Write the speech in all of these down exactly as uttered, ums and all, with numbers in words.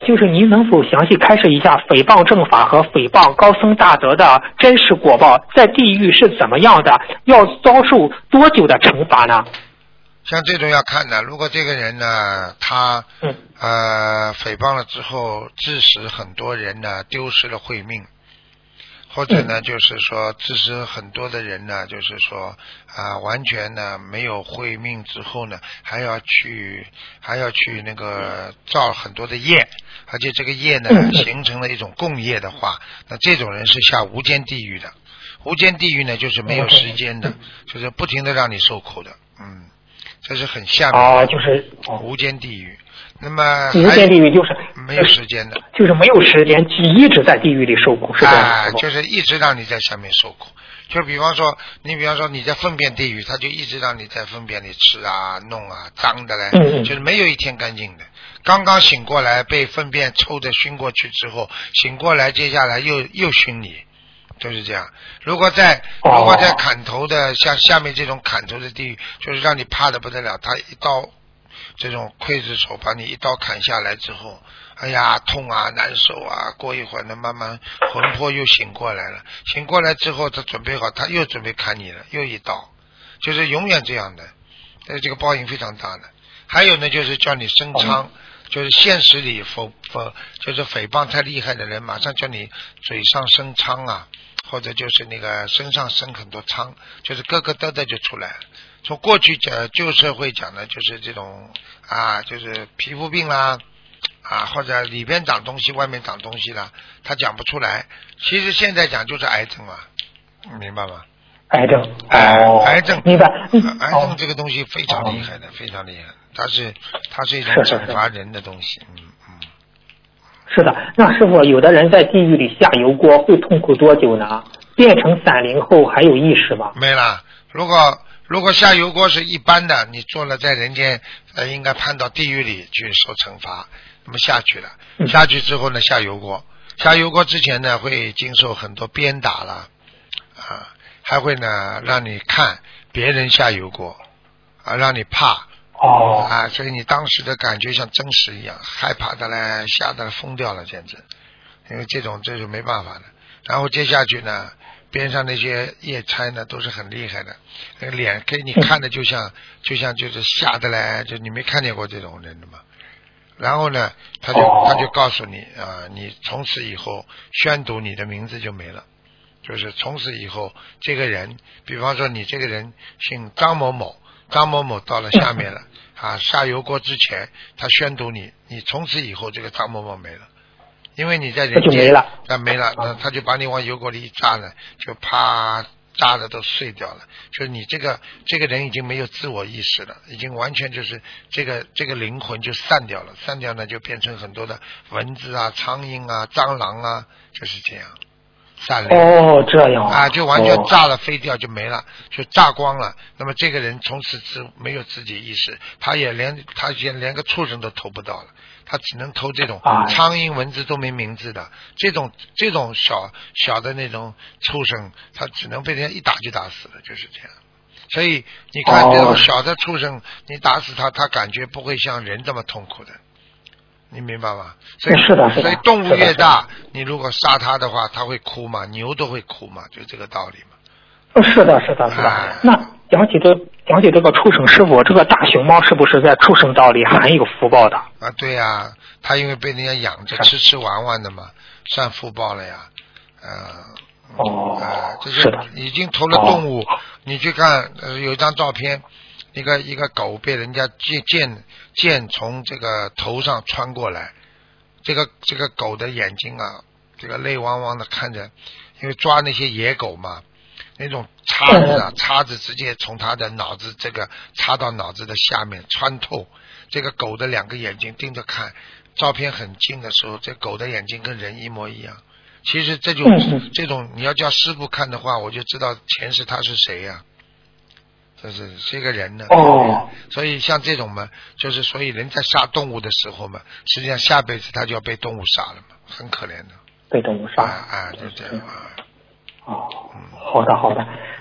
就是您能否详细开示一下诽谤正法和诽谤高僧大德的真实果报，在地狱是怎么样的，要遭受多久的惩罚呢？ 像这种要看的，如果这个人呢，他、嗯、呃诽谤了之后，致使很多人呢丢失了慧命，或者呢、嗯、就是说致使很多的人呢，就是说啊、呃、完全呢没有慧命之后呢，还要去还要去那个造很多的业，而且这个业呢、嗯、形成了一种共业的话，那这种人是下无间地狱的。无间地狱呢就是没有时间的，就是不停的让你受苦的，嗯。这是很下面的， 哦，就是无间地狱。那么无间地狱就是没有时间的， 就是没有时间，一直在地狱里受苦，是这样的、 啊、就是一直让你在下面受苦。就比方说，你比方说你在粪便地狱，他就一直让你在粪便里吃啊、弄啊、脏的嘞， 嗯嗯就是没有一天干净的。刚刚醒过来，被粪便抽的熏过去之后，醒过来，接下来又又熏你。就是这样，如果在如果在砍头的，像下面这种砍头的地狱，就是让你怕的不得了，他一刀这种刽子手把你一刀砍下来之后，哎呀痛啊难受啊，过一会儿呢慢慢魂魄又醒过来了，醒过来之后他准备好，他又准备砍你了，又一刀，就是永远这样的，这个报应非常大的。还有呢就是叫你升仓，就是现实里否否就是诽谤太厉害的人，马上叫你嘴上生疮啊，或者就是那个身上生很多疮，就是疙疙瘩瘩就出来了。从过去讲旧社会讲的就是这种啊，就是皮肤病啦啊，或者里边长东西外面长东西啦，他讲不出来。其实现在讲就是癌症嘛，明白吗？ 癌症， 哎、 哦， 癌症， 明白。 癌症这个东西非常厉害的，哦、非常厉害，它是它是一种惩罚人的东西，嗯嗯。 是的，那师傅，有的人在地狱里下油锅会痛苦多久呢？变成散灵后还有意识吗？ 没了。如果如果下油锅是一般的，你做了在人间，呃，应该判到地狱里去受惩罚。那么下去了，下去之后呢，下油锅，下油锅之前呢，会经受很多鞭打了，啊，还会呢让你看别人下油锅，啊，让你怕。 哦， 啊，所以你当时的感觉像真实一样，害怕的嘞，吓得疯掉了，简直，因为这种这是没办法的。然后接下去呢，边上那些夜差呢都是很厉害的，那个脸给你看的就像就像就是吓得嘞，就你没看见过这种人的嘛。然后呢，他就他就告诉你啊，你从此以后宣读你的名字就没了，就是从此以后这个人，比方说你这个人姓张某某。张某某到了下面了啊，下油锅之前他宣读你，你从此以后这个张某某没了，因为你在人间没了， 那没了，那他就把你往油锅里一扎了，就啪扎的都碎掉了，就是你这个这个人已经没有自我意识了，已经完全就是这个这个灵魂就散掉了，散掉呢就变成很多的蚊子啊、苍蝇啊、蟑螂啊，就是这样。散了哦，这样啊，就完全炸了，飞掉就没了，就炸光了。那么这个人从此自没有自己意识，他也连他也连个畜生都投不到了，他只能投这种苍蝇、蚊子都没名字的这种这种小小的那种畜生，他只能被人家一打就打死了，就是这样。所以你看这种小的畜生，你打死他，他感觉不会像人这么痛苦的。你明白吗？所以是的，是的。 所以动物越大，你如果杀它的话，它会哭嘛，牛都会哭嘛，就这个道理嘛。 是的，是的，是的。 哎、 那讲起这讲起这个畜生师傅，这个大熊猫是不是在畜生道里还有福报的？ 啊，对呀、啊，它因为被人家养着吃吃玩玩的嘛，算福报了呀。呃， 哦， 呃，这是的， 已经投了动物。哦、你去看，呃，有一张照片。一个一个狗被人家剑剑剑从这个头上穿过来，这个这个狗的眼睛啊，这个泪汪汪的看着，因为抓那些野狗嘛，那种叉子啊，叉子直接从它的脑子这个插到脑子的下面穿透，这个狗的两个眼睛盯着看，照片很近的时候，这狗的眼睛跟人一模一样。其实这种这种你要叫师傅看的话，我就知道前世他是谁呀、啊。这是是一个人呢， 哦， 所以像这种嘛，就是所以人在杀动物的时候嘛，实际上下辈子他就要被动物杀了嘛，很可怜的。 被动物杀。 啊啊，就这样啊。 哦，好的好的。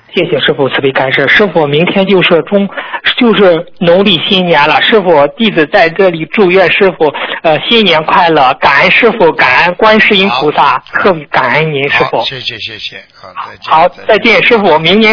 谢谢师傅慈悲开示。师傅，明天就是中，就是农历新年了。师傅，弟子在这里祝愿师傅，呃，新年快乐！感恩师傅，感恩观世音菩萨，特别感恩您师傅。 谢谢谢谢，好，再见。 好，再见，师傅，明年。